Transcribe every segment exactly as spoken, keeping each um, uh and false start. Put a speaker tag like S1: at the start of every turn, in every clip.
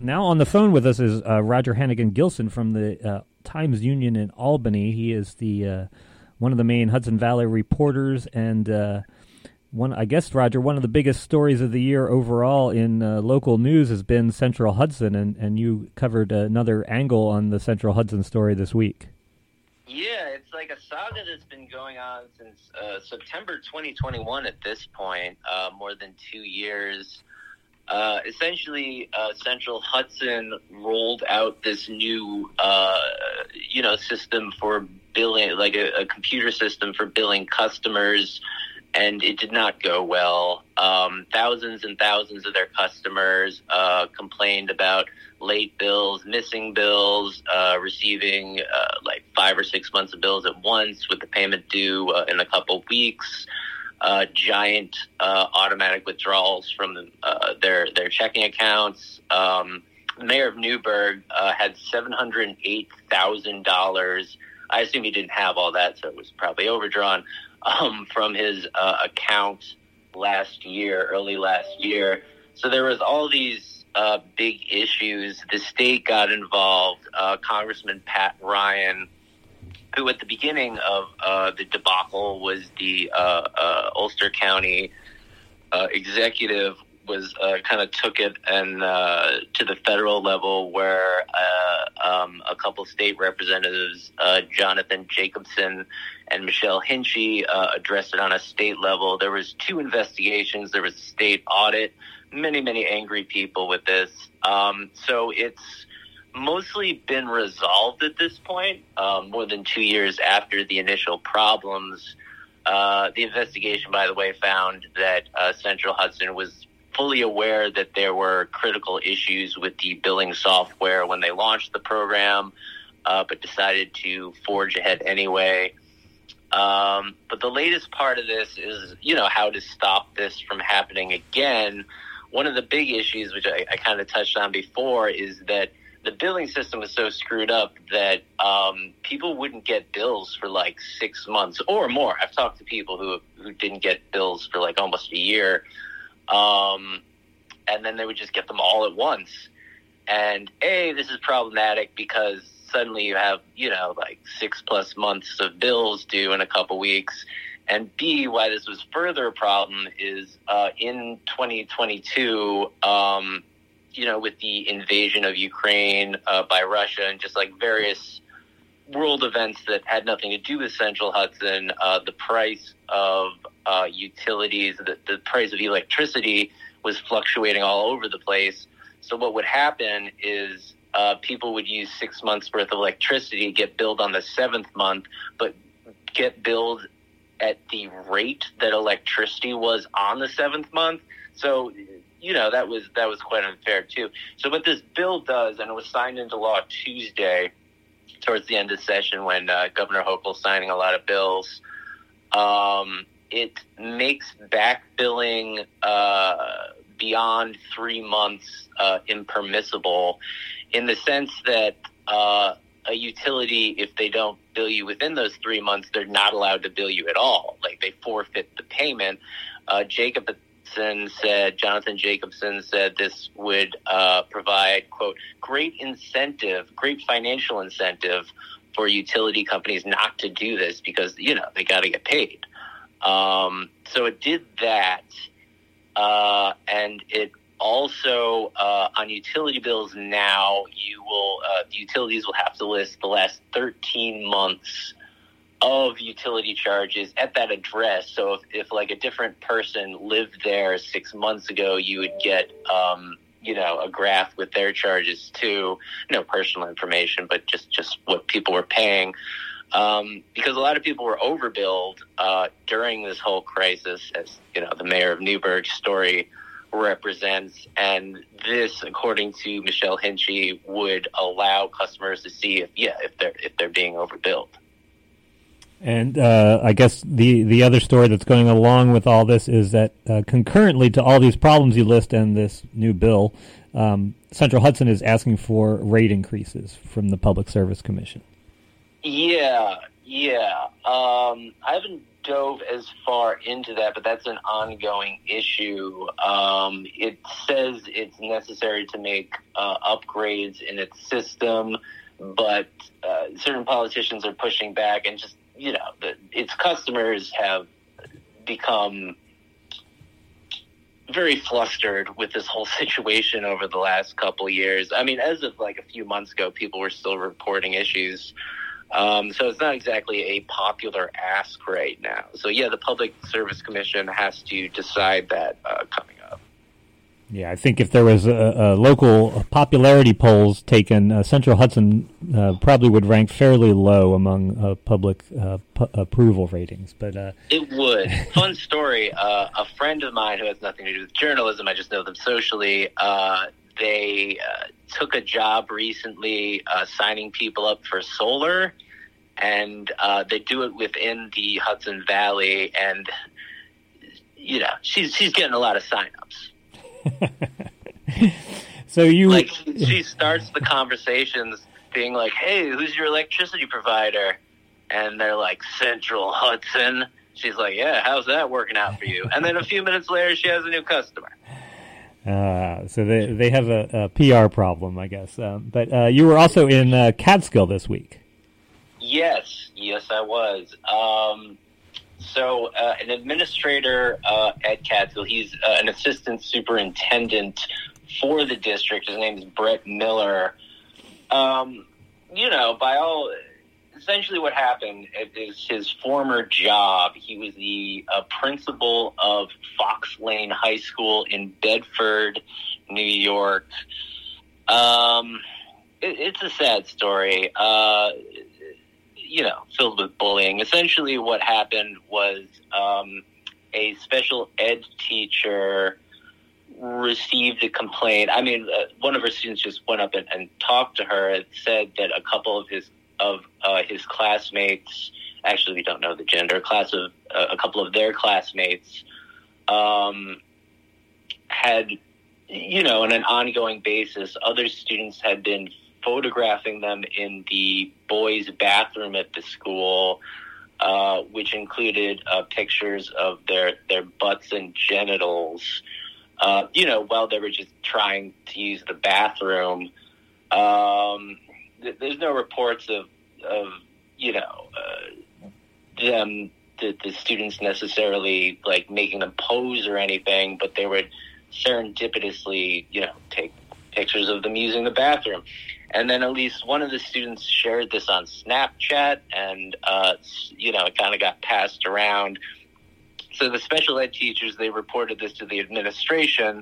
S1: now on the phone with us is uh, Roger Hannigan Gilson from the uh, Times Union in Albany. He is the uh, one of the main Hudson Valley reporters, and uh, one, I guess, Roger, one of the biggest stories of the year overall in uh, local news has been Central Hudson, and, and you covered another angle on the Central Hudson story this week.
S2: Yeah, it's like a saga that's been going on since uh, September twenty twenty-one at this point, uh, more than two years. Uh, essentially, uh, Central Hudson rolled out this new, uh, you know, system for billing, like a, a computer system for billing customers, and it did not go well. Um, thousands and thousands of their customers uh, complained about late bills, missing bills, uh, receiving uh, like five or six months of bills at once with the payment due uh, in a couple weeks. Uh, giant uh, automatic withdrawals from uh, their their checking accounts. Um, the mayor of Newburgh uh, had seven hundred eight thousand dollars. I assume he didn't have all that, so it was probably overdrawn um, from his uh, account last year, early last year. So there was all these uh, big issues. The state got involved. Uh, Congressman Pat Ryan, who at the beginning of uh, the debacle was the uh, uh, Ulster County uh, executive, was uh, kind of took it and uh, to the federal level, where uh, um, a couple state representatives, uh, Jonathan Jacobson and Michelle Hinchy, uh, addressed it on a state level. There was two investigations. There was a state audit. Many, many angry people with this. Um, so it's mostly been resolved at this point, um, more than two years after the initial problems. Uh, the investigation, by the way, found that uh, Central Hudson was fully aware that there were critical issues with the billing software when they launched the program, uh, but decided to forge ahead anyway. Um, but the latest part of this is, you know, how to stop this from happening again. One of the big issues, which I, I kind of touched on before, is that the billing system was so screwed up that um, people wouldn't get bills for like six months or more. I've talked to people who who didn't get bills for like almost a year, um, and then they would just get them all at once. And A, this is problematic because suddenly you have, you know, like six plus months of bills due in a couple weeks. And B, why this was further a problem is uh, in twenty twenty-two, um, you know, with the invasion of Ukraine uh, by Russia and just like various world events that had nothing to do with Central Hudson, uh, the price of uh, utilities, the, the price of electricity was fluctuating all over the place. So what would happen is uh, people would use six months worth of electricity, get billed on the seventh month, but get billed at the rate that electricity was on the seventh month. So, you know, that was that was quite unfair too. So what this bill does, and it was signed into law Tuesday towards the end of session when uh, Governor Hochul's signing a lot of bills, um, it makes back billing uh, beyond three months uh, impermissible, in the sense that uh, a utility, if they don't bill you within those three months, they're not allowed to bill you at all. Like, they forfeit the payment. Uh, Jacobson said, Jonathan Jacobson said this would uh, provide, quote, great incentive, great financial incentive for utility companies not to do this because, you know, they got to get paid. Um, so it did that. Uh, and it also, uh, on utility bills now, you will, uh, the utilities will have to list the last thirteen months of utility charges at that address. So if, if like a different person lived there six months ago, you would get, um, you know, a graph with their charges too. No personal information, but just, just what people were paying. Um, because a lot of people were overbilled uh, during this whole crisis, as, you know, the mayor of Newburgh's story represents. And this, according to Michelle Hinchy, would allow customers to see if, yeah, if they're, if they're being overbilled.
S1: And uh, I guess the, the other story that's going along with all this is that uh, concurrently to all these problems you list and this new bill, um, Central Hudson is asking for rate increases from the Public Service Commission.
S2: Yeah, yeah. Um, I haven't dove as far into that, but that's an ongoing issue. Um, it says it's necessary to make uh, upgrades in its system, but uh, certain politicians are pushing back, and just, you know, the, its customers have become very flustered with this whole situation over the last couple of years. I mean, as of like a few months ago, people were still reporting issues. Um, so it's not exactly a popular ask right now. So, yeah, the Public Service Commission has to decide that uh, coming up.
S1: Yeah, I think if there was a, a local popularity polls taken, uh, Central Hudson uh, probably would rank fairly low among uh, public uh, pu- approval ratings. But uh...
S2: It would. Fun story. Uh, a friend of mine who has nothing to do with journalism, I just know them socially, uh, they uh, took a job recently uh, signing people up for solar, and uh, they do it within the Hudson Valley, and, you know, she's, she's getting a lot of signups.
S1: So you
S2: like she starts the conversations being like, "Hey, who's your electricity provider?" And they're like, "Central Hudson." She's like, "Yeah, how's that working out for you?" And then a few minutes later, she has a new customer.
S1: Uh, so they they have a, a P R problem, I guess. Um, but uh, you were also in uh, Catskill this week.
S2: Yes, yes, I was. Um, So uh, an administrator uh, at Catskill, he's uh, an assistant superintendent for the district. His name is Brett Miller. Um, you know, by all, essentially what happened is his former job. He was the uh, principal of Fox Lane High School in Bedford, New York. Um, it, it's a sad story. Uh you know, filled with bullying. Essentially what happened was um, a special ed teacher received a complaint. I mean, uh, one of her students just went up and, and talked to her and said that a couple of his of uh, his classmates, actually we don't know the gender, class of uh, a couple of their classmates um, had, you know, on an ongoing basis, other students had been photographing them in the boys' bathroom at the school, uh, which included uh, pictures of their, their butts and genitals, uh, you know, while they were just trying to use the bathroom. Um, th- there's no reports of, of you know, uh, them, the, the students necessarily, like, making them pose or anything, but they would serendipitously, you know, take pictures of them using the bathroom. And then at least one of the students shared this on Snapchat, and, uh, you know, it kind of got passed around. So the special ed teachers, they reported this to the administration,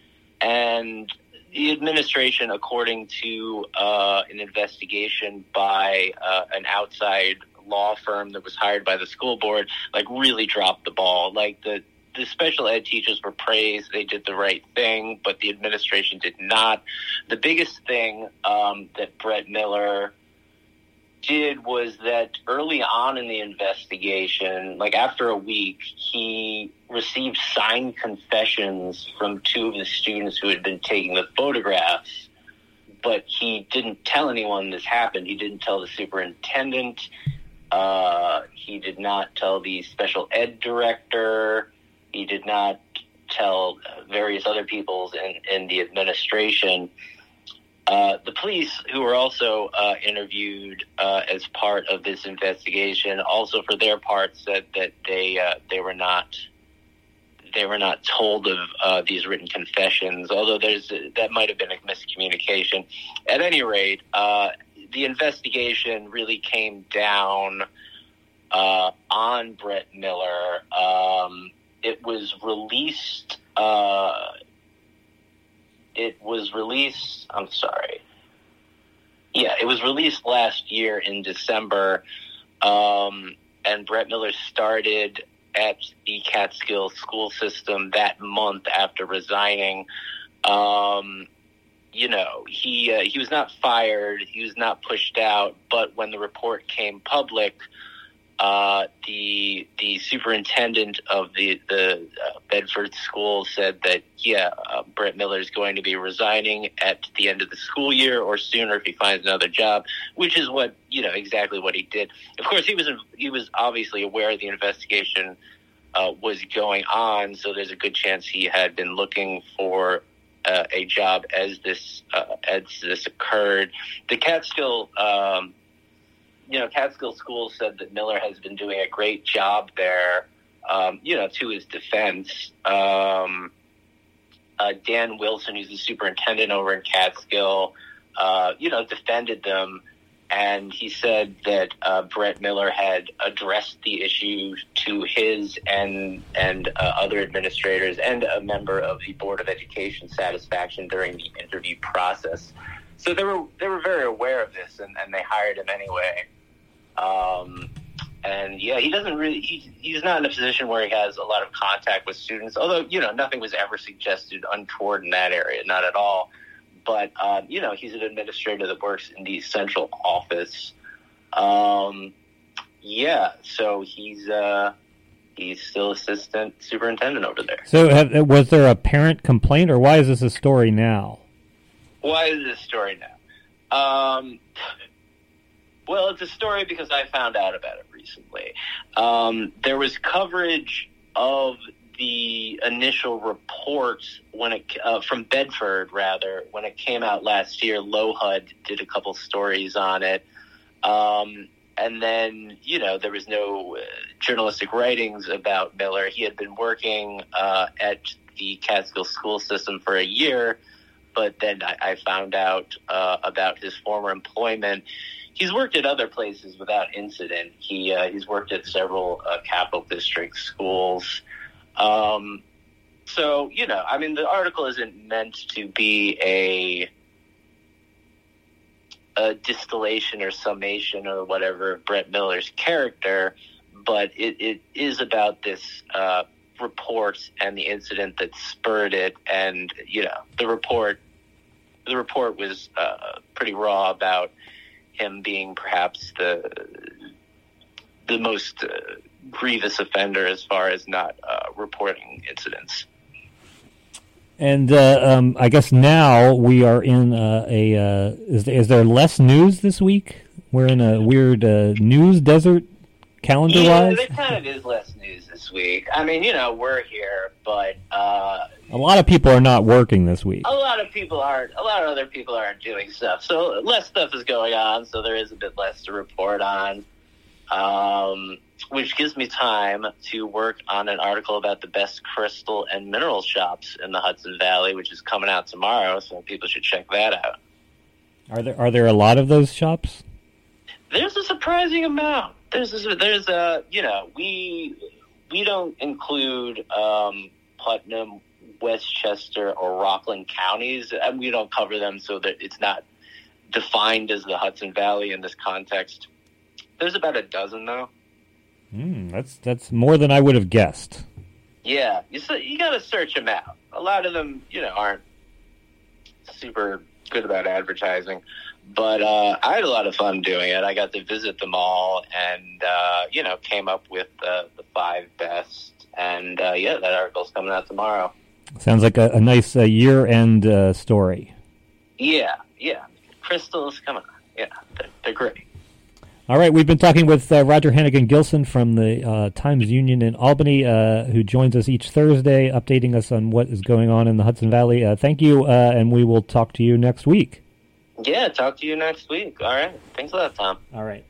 S2: and the administration, according to uh, an investigation by uh, an outside law firm that was hired by the school board, like, really dropped the ball. Like, the The special ed teachers were praised. They did the right thing, but the administration did not. The biggest thing um, that Brett Miller did was that early on in the investigation, like after a week, he received signed confessions from two of the students who had been taking the photographs, but he didn't tell anyone this happened. He didn't tell the superintendent. Uh, he did not tell the special ed director. He did not tell various other people in, in the administration. Uh, the police, who were also uh, interviewed uh, as part of this investigation, also for their part said that they uh, they were not they were not told of uh, these written confessions. Although there's that might have been a miscommunication. At any rate, uh, the investigation really came down uh, on Brett Miller. Um, It was released, uh, it was released, I'm sorry. Yeah, it was released last year in December, um, and Brett Miller started at the Catskill school system that month after resigning. Um, you know, he, uh, he was not fired, he was not pushed out, but when the report came public, Uh, the the superintendent of the the uh, Bedford school said that yeah, uh, Brett Miller is going to be resigning at the end of the school year or sooner if he finds another job, which is what you know, exactly what he did. Of course, he was he was obviously aware the investigation uh, was going on, so there's a good chance he had been looking for uh, a job as this uh, as this occurred. The Catskill, um, you know, Catskill School said that Miller has been doing a great job there. Um, you know, to his defense, um, uh, Dan Wilson, who's the superintendent over in Catskill, uh, you know, defended them. And he said that uh, Brett Miller had addressed the issue to his and and uh, other administrators and a member of the Board of Education satisfaction during the interview process. So they were they were very aware of this, and, and they hired him anyway. Um, and yeah, he doesn't really he, he's not in a position where he has a lot of contact with students. Although, you know, nothing was ever suggested untoward in that area, not at all. But, um, you know, he's an administrator that works in the central office. Um, yeah, so he's uh, he's still assistant superintendent over there.
S1: So have, was there a parent complaint, or why is this a story now?
S2: Why is this a story now? Um, well, it's a story because I found out about it recently. Um, there was coverage of the initial reports when it uh, from Bedford, rather, when it came out last year. LoHud did a couple stories on it, um, and then you know there was no uh, journalistic writings about Miller. He had been working uh, at the Catskill school system for a year, but then I, I found out uh, about his former employment. He's worked at other places without incident. He uh, he's worked at several uh, Capital District schools. Um, so, you know, I mean, the article isn't meant to be a, a distillation or summation or whatever of Brett Miller's character, but it, it is about this, uh, report and the incident that spurred it. And, you know, the report, the report was, uh, pretty raw about him being perhaps the, the most, uh, grievous offender as far as not uh, reporting incidents.
S1: And uh, um, I guess now we are in uh, a. Uh, is, is there less news this week? We're in a weird uh, news desert, calendar-wise.
S2: Yeah, there kind of is less news this week. I mean, you know, we're here, but uh,
S1: a lot of people are not working this week.
S2: A lot of people aren't. A lot of other people aren't doing stuff. So less stuff is going on. So there is a bit less to report on. Um, which gives me time to work on an article about the best crystal and mineral shops in the Hudson Valley, which is coming out tomorrow, so people should check that out.
S1: Are there are there a lot of those shops?
S2: There's a surprising amount. There's a, there's a you know we we don't include um, Putnam, Westchester, or Rockland counties, and we don't cover them so that it's not defined as the Hudson Valley in this context. There's about a dozen, though.
S1: Mm, that's that's more than I would have guessed.
S2: Yeah, you you got to search them out. A lot of them, you know, aren't super good about advertising, but uh, I had a lot of fun doing it. I got to visit them all, and uh, you know, came up with uh, the five best. And uh, yeah, that article's coming out tomorrow.
S1: Sounds like a, a nice uh, year-end uh, story.
S2: Yeah, yeah. Crystals, come on. Yeah, they're, they're great.
S1: All right, we've been talking with uh, Roger Hannigan Gilson from the uh, Times-Union in Albany, uh, who joins us each Thursday, updating us on what is going on in the Hudson Valley. Uh, thank you, uh, and we will talk to you next week.
S2: Yeah, talk to you next week. All right. Thanks a lot, Tom.
S1: All right.